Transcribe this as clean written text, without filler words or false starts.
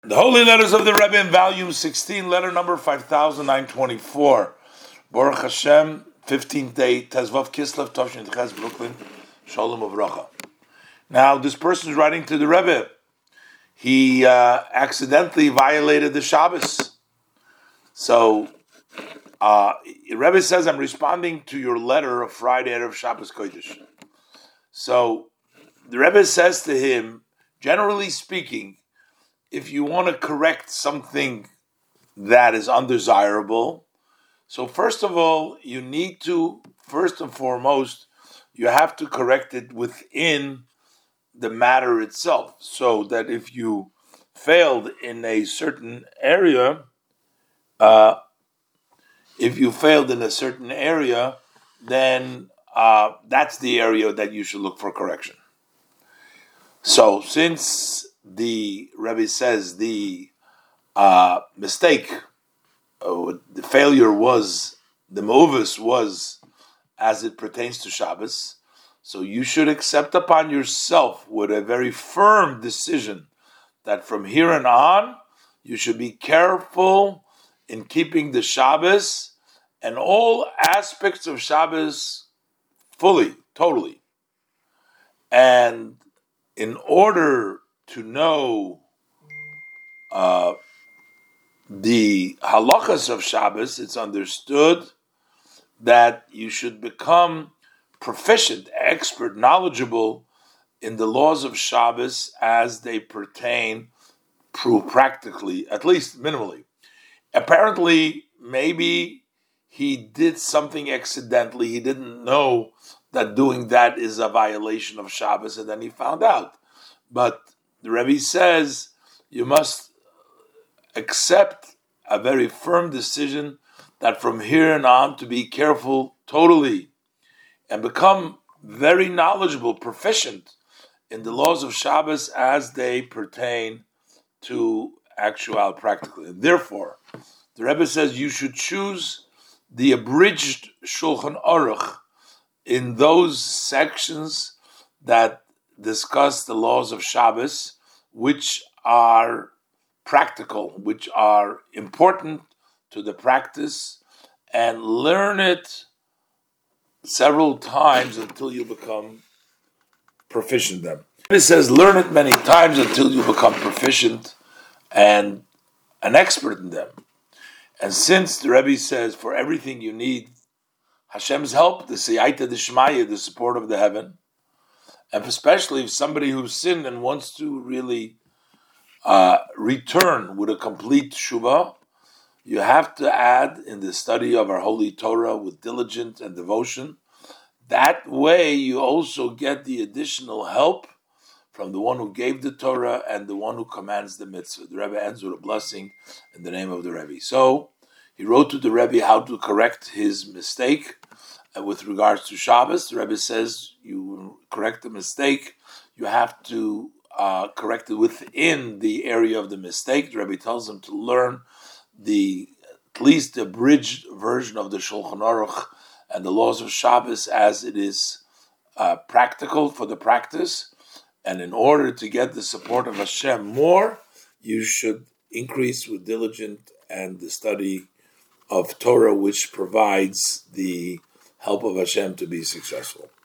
The Holy Letters of the Rebbe in Volume 16, letter number 5924. Baruch Hashem, 15th day, Tezvav Kislev, Toshin Ches, Brooklyn, Shalom Uvracha. Now, this person is writing to the Rebbe. He accidentally violated the Shabbos. So, Rebbe says, I'm responding to your letter of Friday of Shabbos Kodesh. So, the Rebbe says to him, generally speaking, if you want to correct something that is undesirable, so first of all, you need to, first and foremost, you have to correct it within the matter itself. So that if you failed in a certain area, then that's the area that you should look for correction. So since the Rebbe says the mistake, the failure was, the movus was as it pertains to Shabbos, so you should accept upon yourself with a very firm decision that from here on, you should be careful in keeping the Shabbos and all aspects of Shabbos fully, totally. And in order to know the halachas of Shabbos, it's understood that you should become proficient, expert, knowledgeable in the laws of Shabbos as they pertain practically, at least minimally. Apparently, maybe he did something accidentally. He didn't know that doing that is a violation of Shabbos, and then he found out. But the Rebbe says you must accept a very firm decision that from here on to be careful totally and become very knowledgeable, proficient in the laws of Shabbos as they pertain to actual practically. And therefore, the Rebbe says you should choose the abridged Shulchan Aruch in those sections that discuss the laws of Shabbos, which are practical, which are important to the practice, and learn it several times until you become proficient in them. It says learn it many times until you become proficient and an expert in them. And since the Rebbe says for everything you need Hashem's help, the Siyata D'Shmaya, the support of the heaven, and especially if somebody who's sinned and wants to really return with a complete Shuvah, you have to add in the study of our Holy Torah with diligence and devotion. That way you also get the additional help from the one who gave the Torah and the one who commands the mitzvah. The Rebbe ends with a blessing in the name of the Rebbe. So he wrote to the Rebbe how to correct his mistake. And with regards to Shabbos, the Rebbe says you correct the mistake, you have to correct it within the area of the mistake. The Rebbe tells him to learn at least the abridged version of the Shulchan Aruch and the laws of Shabbos as it is practical for the practice. And in order to get the support of Hashem more, you should increase with diligence and the study of Torah, which provides the help of Hashem to be successful.